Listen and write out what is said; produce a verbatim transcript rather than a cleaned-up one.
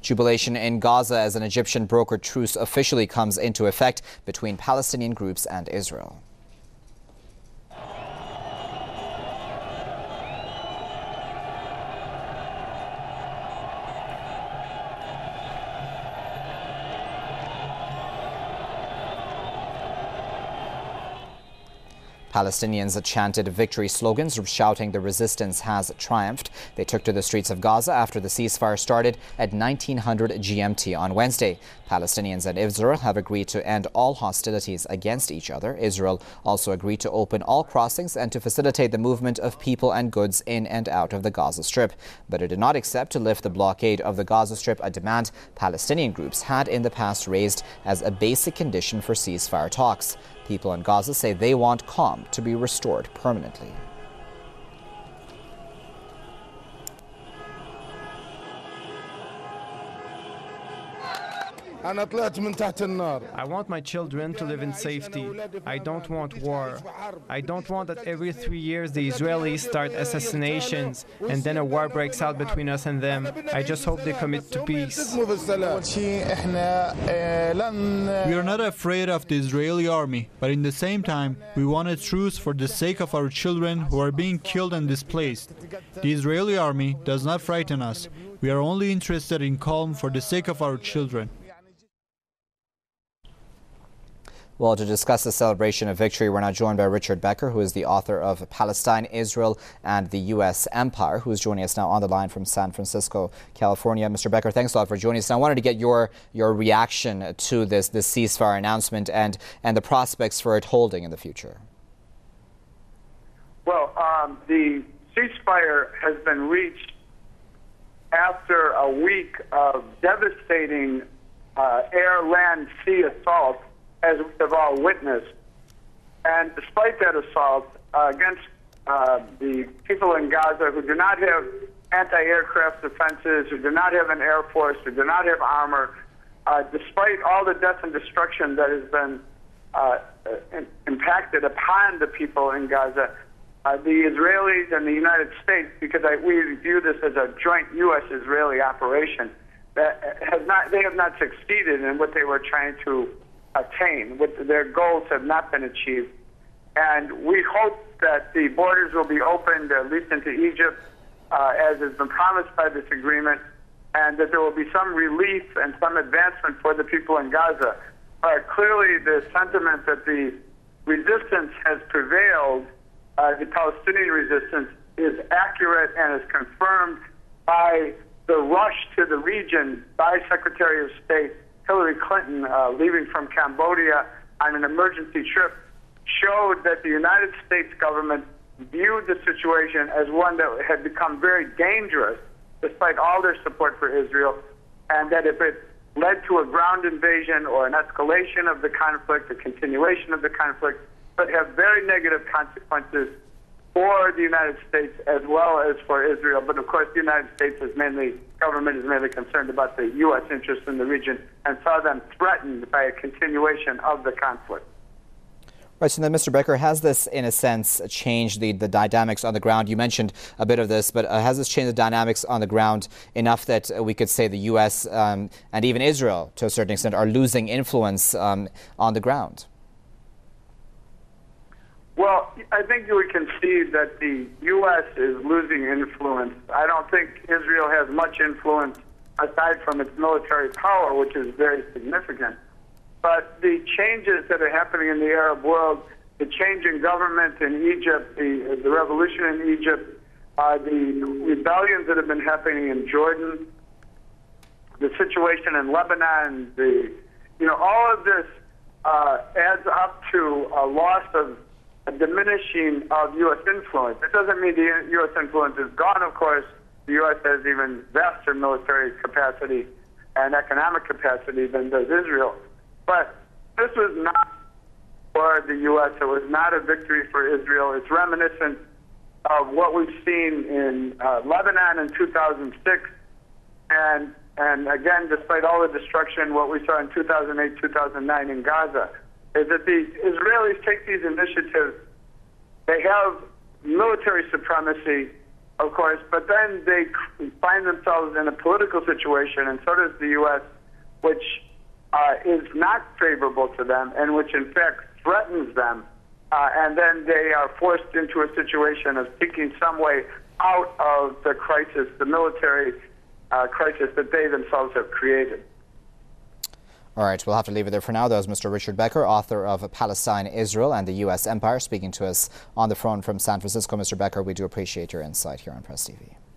Jubilation in Gaza as an Egyptian brokered truce officially comes into effect between Palestinian groups and Israel. Palestinians chanted victory slogans, shouting the resistance has triumphed. They took to the streets of Gaza after the ceasefire started at nineteen hundred G M T on Wednesday. Palestinians and Israel have agreed to end all hostilities against each other. Israel also agreed to open all crossings and to facilitate the movement of people and goods in and out of the Gaza Strip. But it did not accept to lift the blockade of the Gaza Strip, a demand Palestinian groups had in the past raised as a basic condition for ceasefire talks. People in Gaza say they want calm to be restored permanently. I want my children to live in safety. I don't want war. I don't want that every three years the Israelis start assassinations and then a war breaks out between us and them. I just hope they commit to peace. We are not afraid of the Israeli army, but in the same time, we want a truce for the sake of our children who are being killed and displaced. The Israeli army does not frighten us. We are only interested in calm for the sake of our children. Well, to discuss the celebration of victory, we're now joined by Richard Becker, who is the author of Palestine, Israel, and the U S Empire, who is joining us now on the line from San Francisco, California. Mister Becker, thanks a lot for joining us. And I wanted to get your your reaction to this, this ceasefire announcement and, and the prospects for it holding in the future. Well, um, the ceasefire has been reached after a week of devastating uh, air, land, sea assault, as we have all witnessed. And despite that assault uh, against uh, the people in Gaza who do not have anti-aircraft defenses, who do not have an air force, who do not have armor, uh, despite all the death and destruction that has been uh, in, impacted upon the people in Gaza, uh, the Israelis and the United States, because I, we view this as a joint U S Israeli operation, that has not, they have not succeeded in what they were trying to attain. What their goals have not been achieved. And we hope that the borders will be opened, at least into Egypt, uh, as has been promised by this agreement, and that there will be some relief and some advancement for the people in Gaza. But clearly the sentiment that the resistance has prevailed, uh, the Palestinian resistance, is accurate and is confirmed by the rush to the region by Secretary of State Hillary Clinton, uh, leaving from Cambodia on an emergency trip, showed that the United States government viewed the situation as one that had become very dangerous, despite all their support for Israel, and that if it led to a ground invasion or an escalation of the conflict, a continuation of the conflict, would have very negative consequences for the United States as well as for Israel. But of course, the United States is mainly, government is mainly concerned about the U S interests in the region and saw them threatened by a continuation of the conflict. Right, so then, Mister Becker, has this, in a sense, changed the, the dynamics on the ground? You mentioned a bit of this, but uh, has this changed the dynamics on the ground enough that uh, we could say the U S um, and even Israel, to a certain extent, are losing influence um, on the ground? Well, I think we can see that the U S is losing influence. I don't think Israel has much influence aside from its military power, which is very significant. But the changes that are happening in the Arab world, the change in government in Egypt, the, the revolution in Egypt, uh, the rebellions that have been happening in Jordan, the situation in Lebanon, the, you know, all of this uh, adds up to a loss of a diminishing of U S influence. It doesn't mean the U S influence is gone, of course. The U S has even vaster military capacity and economic capacity than does Israel. But this was not for the U S. It was not a victory for Israel. It's reminiscent of what we've seen in uh, Lebanon in two thousand six. And, and again, despite all the destruction, what we saw in two thousand eight, two thousand nine in Gaza, is that the Israelis take these initiatives. They have military supremacy. of course, but then they find themselves in a political situation, and so does the U S, which uh, is not favorable to them and which, in fact, threatens them. Uh, and then they are forced into a situation of seeking some way out of the crisis, the military uh, crisis that they themselves have created. All right, we'll have to leave it there for now. That was Mister Richard Becker, author of Palestine, Israel and the U S Empire, speaking to us on the phone from San Francisco. Mister Becker, we do appreciate your insight here on Press T V.